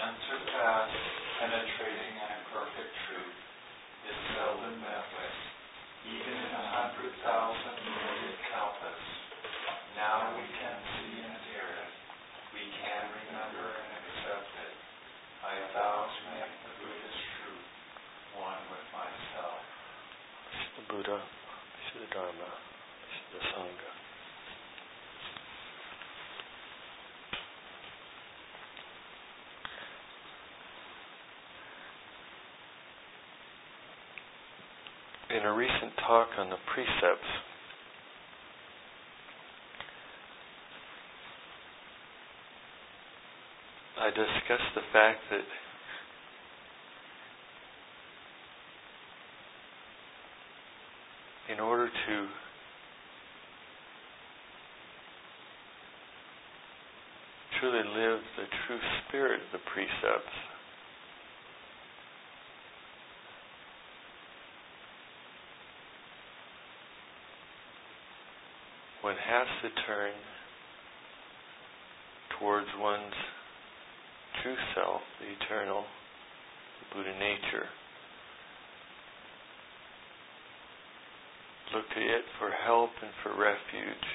unsurpassed, penetrating, and perfect truth is seldom met with, even in 100,000 million kalpas. Now we can see and hear it. We can remember and accept it. I vow to make the Buddha's truth one with myself. The Buddha, the Dharma, the Sangha. In a recent talk on the precepts, I discussed the fact that in order to truly live the true spirit of the precepts, one has to turn towards one's true self, the eternal, the Buddha nature. Look to it for help and for refuge.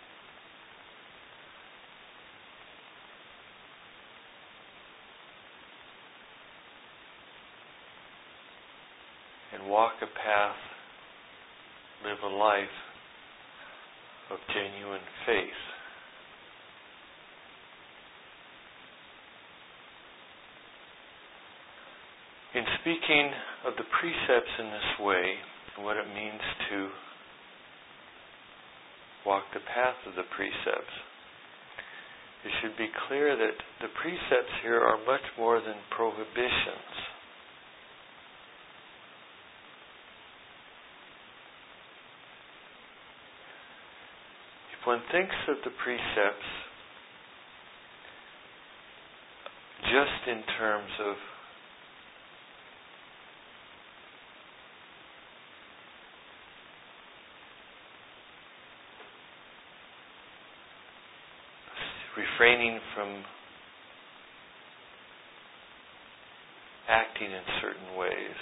And walk a path, live a life of genuine faith. In speaking of the precepts in this way, and what it means to walk the path of the precepts, it should be clear that the precepts here are much more than prohibitions. If one thinks of the precepts just in terms of refraining from acting in certain ways,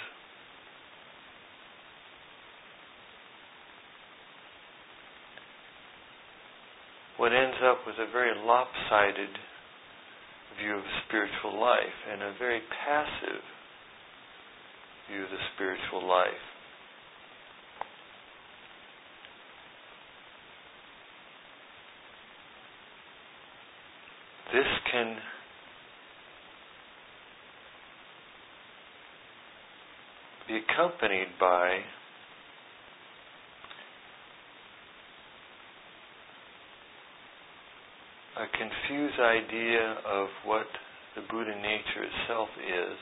one ends up with a very lopsided view of spiritual life and a very passive view of the spiritual life. This can be accompanied by a confused idea of what the Buddha nature itself is,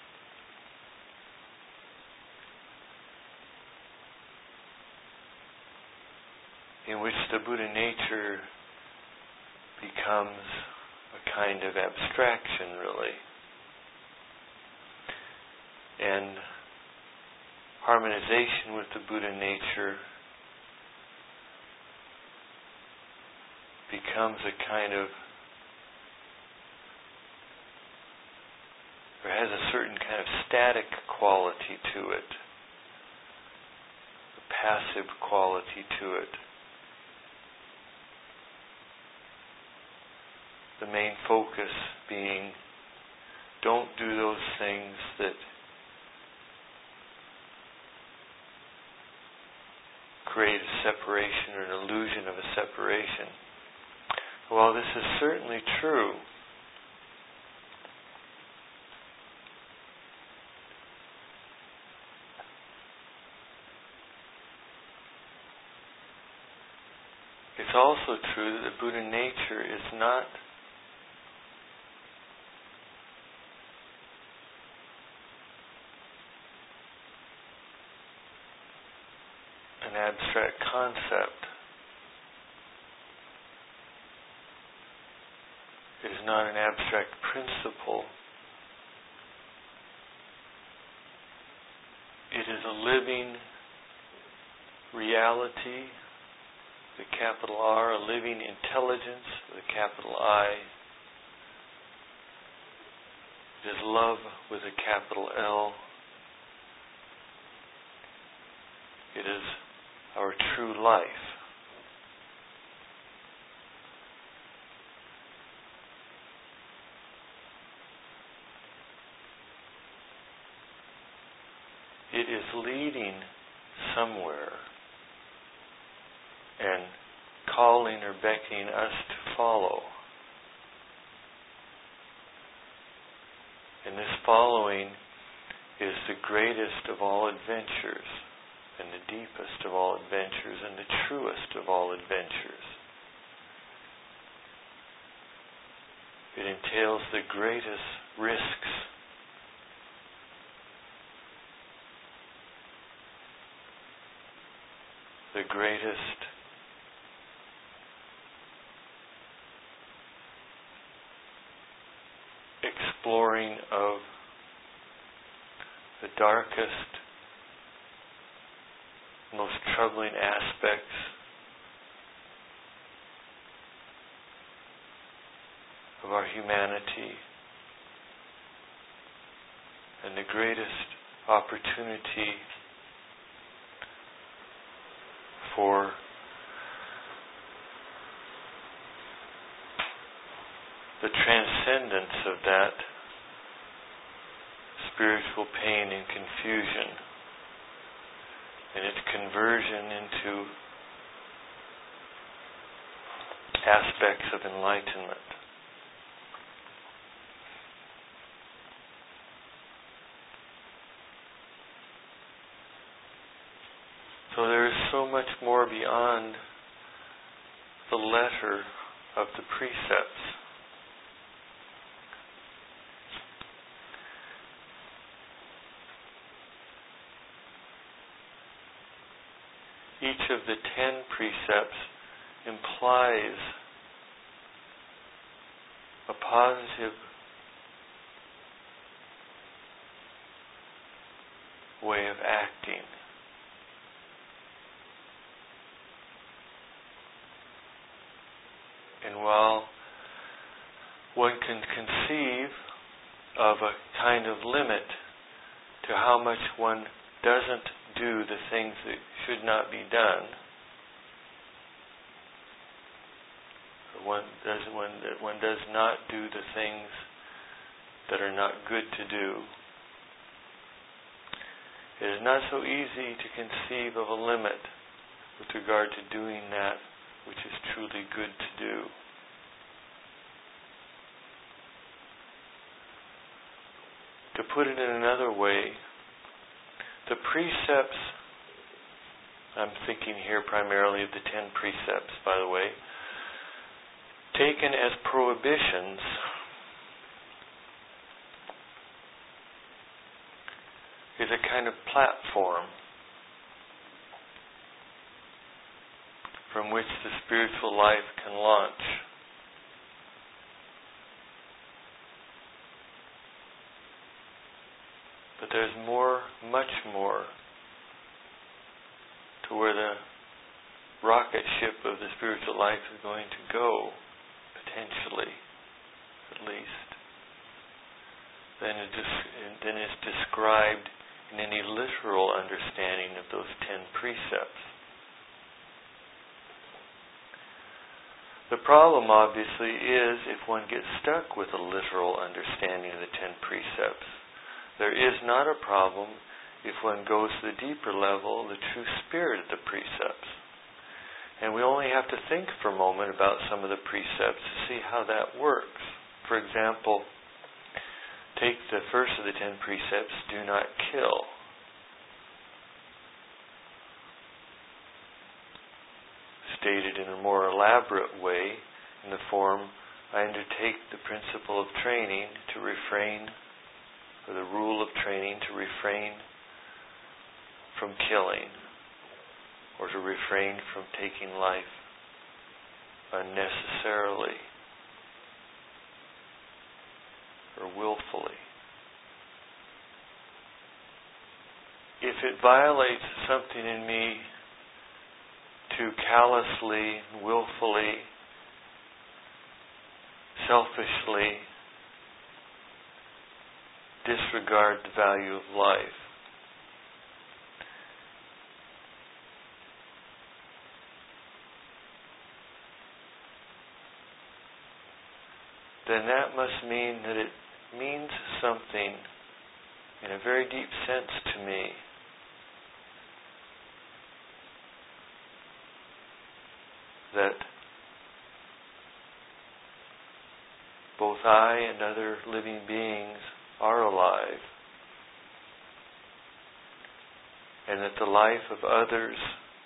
in which the Buddha nature becomes a kind of abstraction, really. And harmonization with the Buddha nature becomes a kind of, or has a certain kind of static quality to it, a passive quality to it. The main focus being, don't do those things that create a separation or an illusion of a separation. While this is certainly true, it's also true that the Buddha nature is not an abstract concept. It is not an abstract principle. It is a living reality, the capital R, a living intelligence, the capital I, It is love with a capital L. It is our true life. It is leading somewhere and calling or beckoning us to follow. And this following is the greatest of all adventures, and the deepest of all adventures, and the truest of all adventures. It entails the greatest risks, the greatest exploring of the darkest, most troubling aspects of our humanity, and the greatest opportunity for the transcendence of that spiritual pain and confusion, and its conversion into aspects of enlightenment. So there is so much more beyond the letter of the precepts. Each of the 10 precepts implies a positive way of acting. And while one can conceive of a kind of limit to how much one doesn't do the things that should not be done, one does not do the things that are not good to do, it is not so easy to conceive of a limit with regard to doing that which is truly good to do. To put it in another way, the precepts, I'm thinking here primarily of the 10 precepts, by the way, taken as prohibitions, is a kind of platform from which the spiritual life can launch. But there's more, much more, to where the rocket ship of the spiritual life is going to go, potentially, at least, than is described in any literal understanding of those 10 precepts. The problem, obviously, is if one gets stuck with a literal understanding of the 10 precepts. There is not a problem if one goes to the deeper level, the true spirit of the precepts. And we only have to think for a moment about some of the precepts to see how that works. For example, take the first of the 10 precepts, do not kill. Stated in a more elaborate way, in the form, I undertake the principle of training to refrain, or the rule of training to refrain from killing, or to refrain from taking life unnecessarily or willfully. If it violates something in me to callously, willfully, selfishly disregard the value of life. Then that must mean that it means something in a very deep sense to me. That both I and other living beings are alive, and that the life of others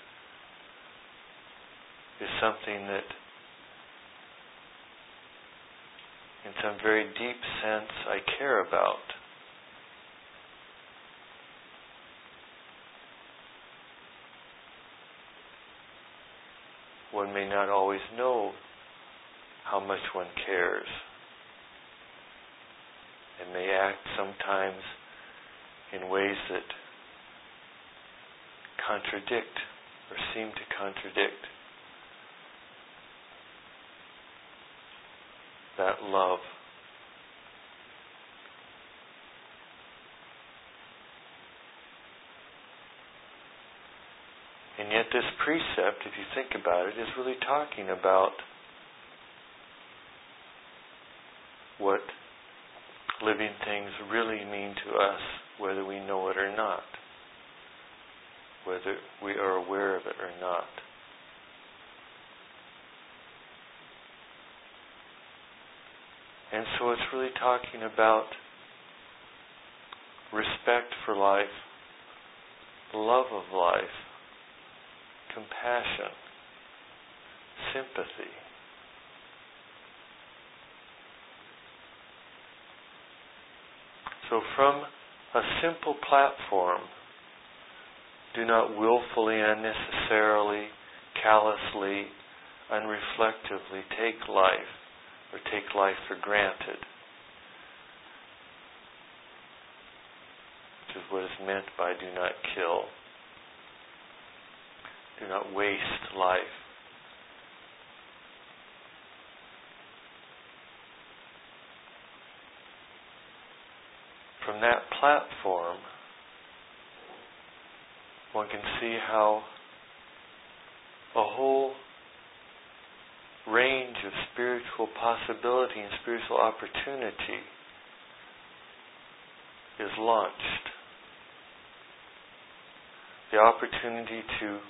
is something that, in some very deep sense, I care about. One may not always know how much one cares, and may act sometimes in ways that contradict or seem to contradict that love. And yet this precept, if you think about it, is really talking about what living things really mean to us, whether we know it or not, whether we are aware of it or not. And so it's really talking about respect for life, love of life, compassion, sympathy. So from a simple platform, do not willfully, unnecessarily, callously, unreflectively take life or take life for granted, which is what is meant by do not kill. Do not waste life. From that platform, one can see how a whole range of spiritual possibility and spiritual opportunity is launched. The opportunity to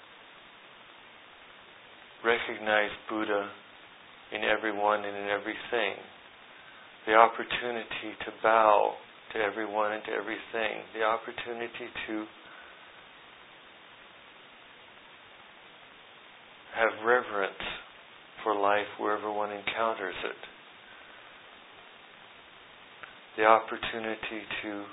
recognize Buddha in everyone and in everything. The opportunity to bow to everyone and to everything. The opportunity to have reverence for life wherever one encounters it. The opportunity to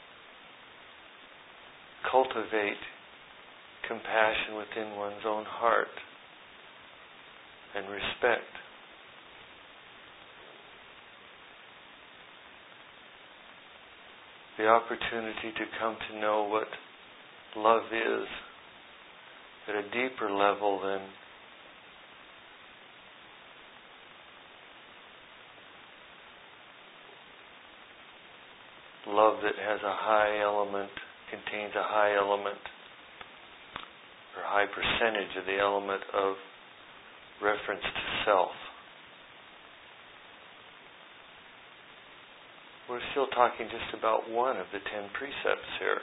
cultivate compassion within one's own heart and respect. The opportunity to come to know what love is at a deeper level than love that has a high element, contains a high element, or high percentage of the element of reference to self. We're still talking just about one of the 10 precepts here.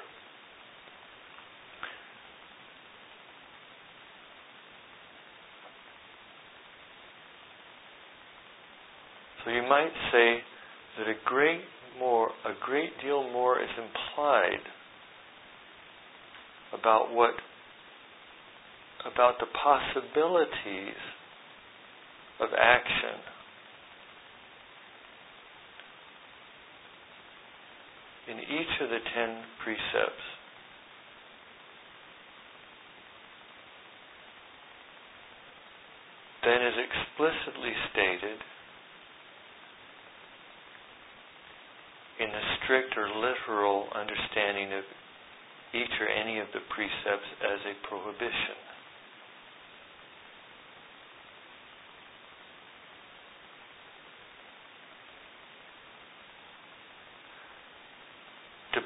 So you might say that a great deal more is implied about the possibilities of action in each of the 10 precepts. Then is explicitly stated in the strict or literal understanding of each or any of the precepts as a prohibition.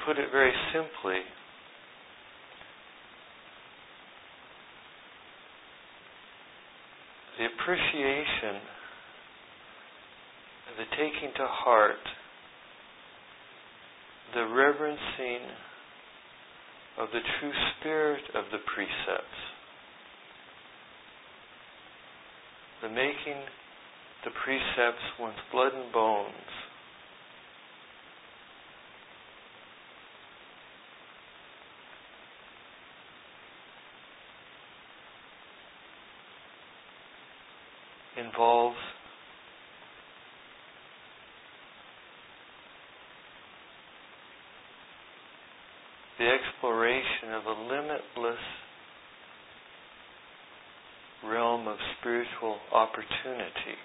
put it very simply, the appreciation, the taking to heart, the reverencing of the true spirit of the precepts, the making the precepts one's blood and bones, involves the exploration of a limitless realm of spiritual opportunity.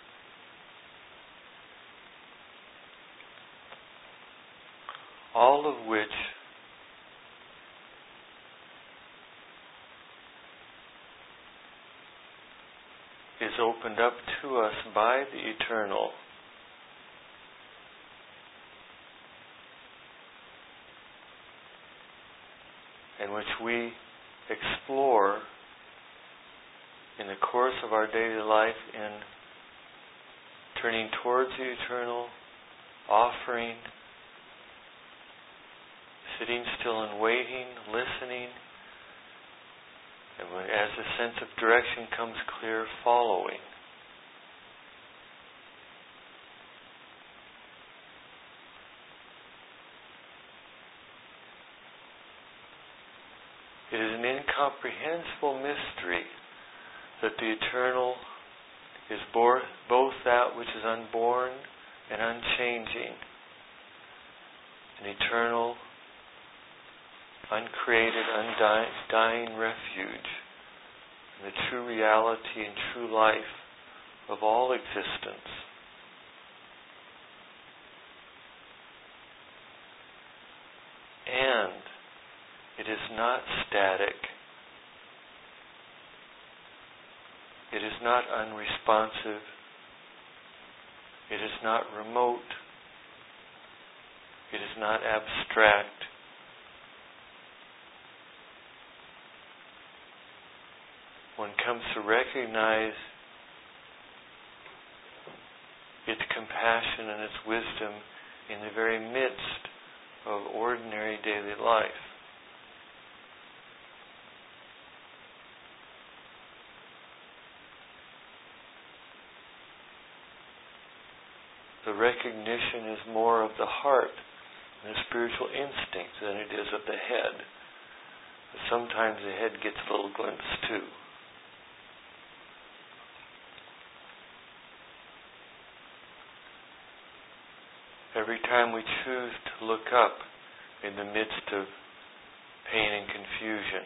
All of which is opened up to us by the Eternal and which we explore in the course of our daily life in turning towards the Eternal, offering, sitting still and waiting, listening, and as the sense of direction comes clear, following. It is an incomprehensible mystery that the Eternal is both that which is unborn and unchanging, an eternal, uncreated, undying refuge, and the true reality and true life of all existence. And it is not static. It is not unresponsive. It is not remote. It is not abstract. One comes to recognize its compassion and its wisdom in the very midst of ordinary daily life. The recognition is more of the heart and the spiritual instinct than it is of the head. But sometimes the head gets a little glimpse too. Every time we choose to look up in the midst of pain and confusion,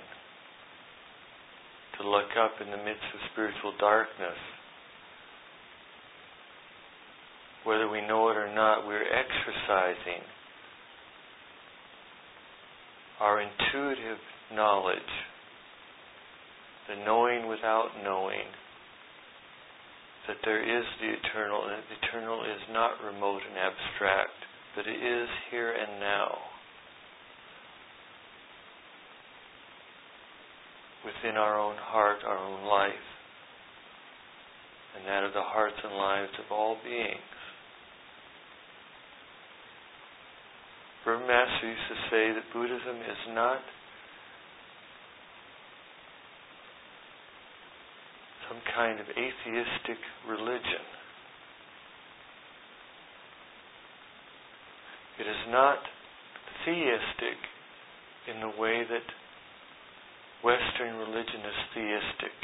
to look up in the midst of spiritual darkness, whether we know it or not, we're exercising our intuitive knowledge, the knowing without knowing, that there is the Eternal, and the Eternal is not remote and abstract, but it is here and now, within our own heart, our own life, and that of the hearts and lives of all beings. Burma Master used to say that Buddhism is not some kind of atheistic religion. It is not theistic in the way that Western religion is theistic.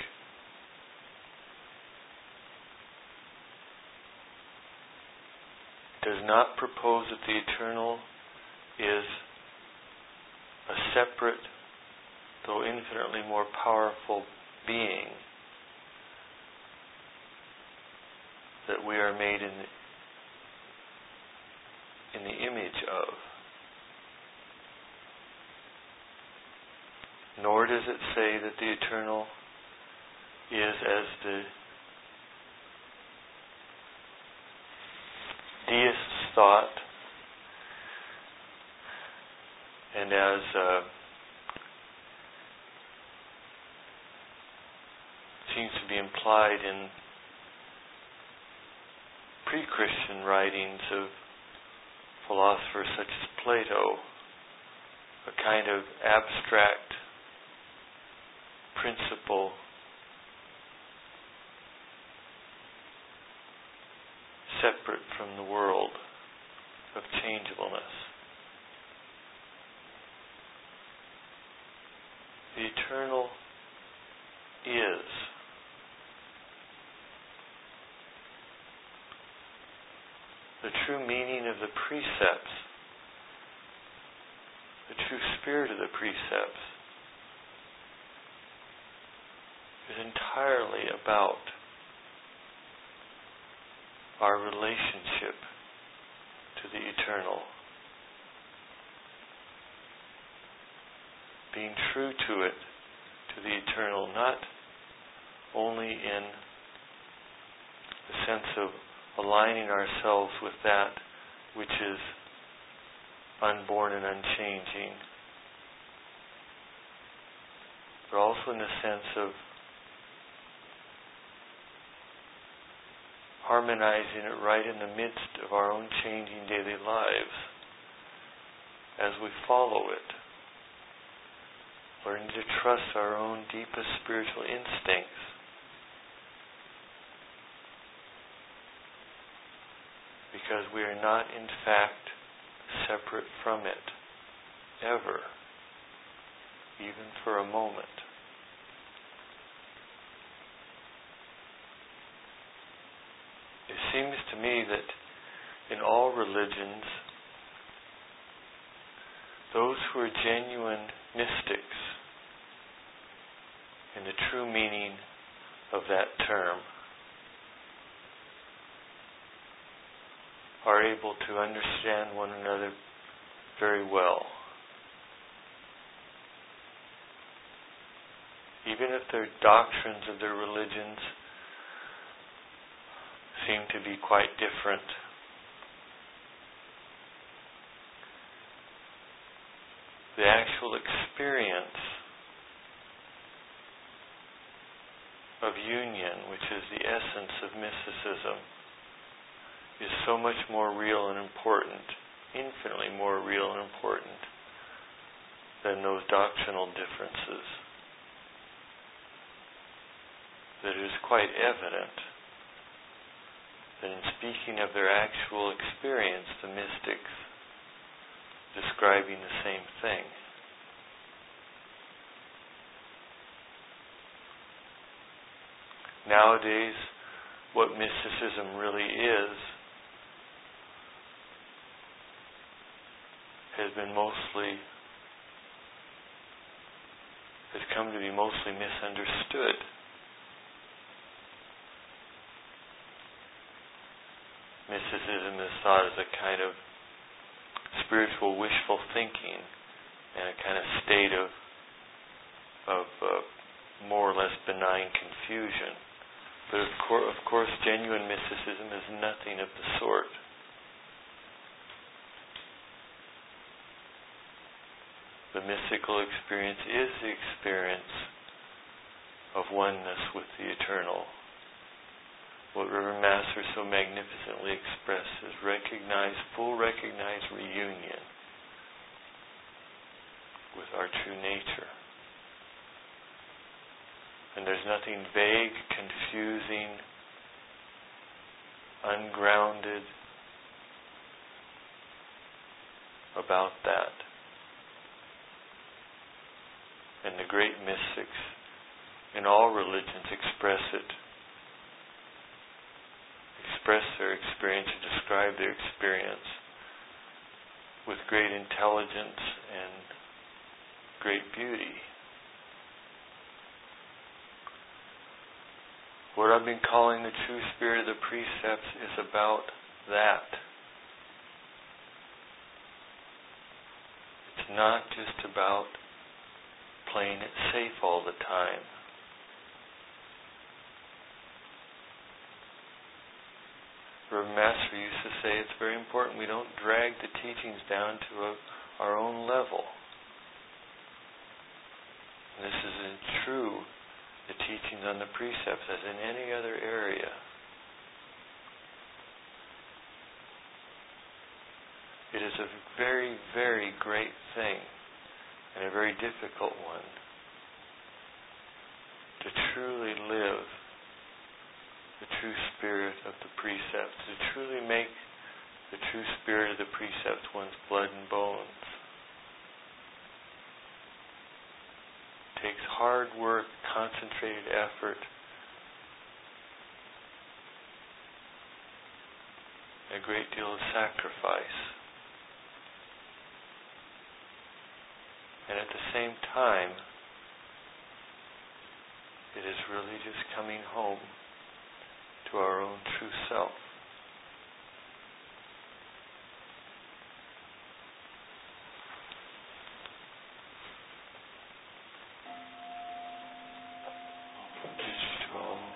It does not propose that the Eternal is a separate, though infinitely more powerful being that we are made in the image of. Nor does it say that the Eternal is, as the deists thought, And as seems to be implied in pre-Christian writings of philosophers such as Plato, a kind of abstract principle separate from the world of changeableness. The eternal is. The true meaning of the precepts, the true spirit of the precepts, is entirely about our relationship to the eternal. Being true to it, to the eternal, not only in the sense of aligning ourselves with that which is unborn and unchanging, but also in the sense of harmonizing it right in the midst of our own changing daily lives as we follow it, learning to trust our own deepest spiritual instincts, because we are not in fact separate from it, ever, even for a moment. It seems to me that in all religions, those who are genuine mystics, in the true meaning of that term, are able to understand one another very well. Even if their doctrines of their religions seem to be quite different, the actual experience of union, which is the essence of mysticism, is so much more real and important, infinitely more real and important than those doctrinal differences, that it is quite evident that in speaking of their actual experience, the mystics describing the same thing. Nowadays, what mysticism really is has come to be mostly misunderstood. Mysticism is thought as a kind of spiritual wishful thinking and a kind of state of more or less benign confusion. But of course, genuine mysticism is nothing of the sort. The mystical experience is the experience of oneness with the eternal. What Reverend Master so magnificently expressed is full recognized reunion with our true nature. And there's nothing vague, confusing, ungrounded about that. And the great mystics in all religions express their experience and describe their experience with great intelligence and great beauty. What I've been calling the true spirit of the precepts is about that. It's not just about playing it safe all the time. Reverend Master used to say it's very important we don't drag the teachings down to our own level. true the teachings on the precepts as in any other area. It is a very, very great thing, and a very difficult one, to truly live the true spirit of the precepts, to truly make the true spirit of the precepts one's blood and bones. It takes hard work, concentrated effort, a great deal of sacrifice. And at the same time, it is really just coming home to our own true self. Page 12.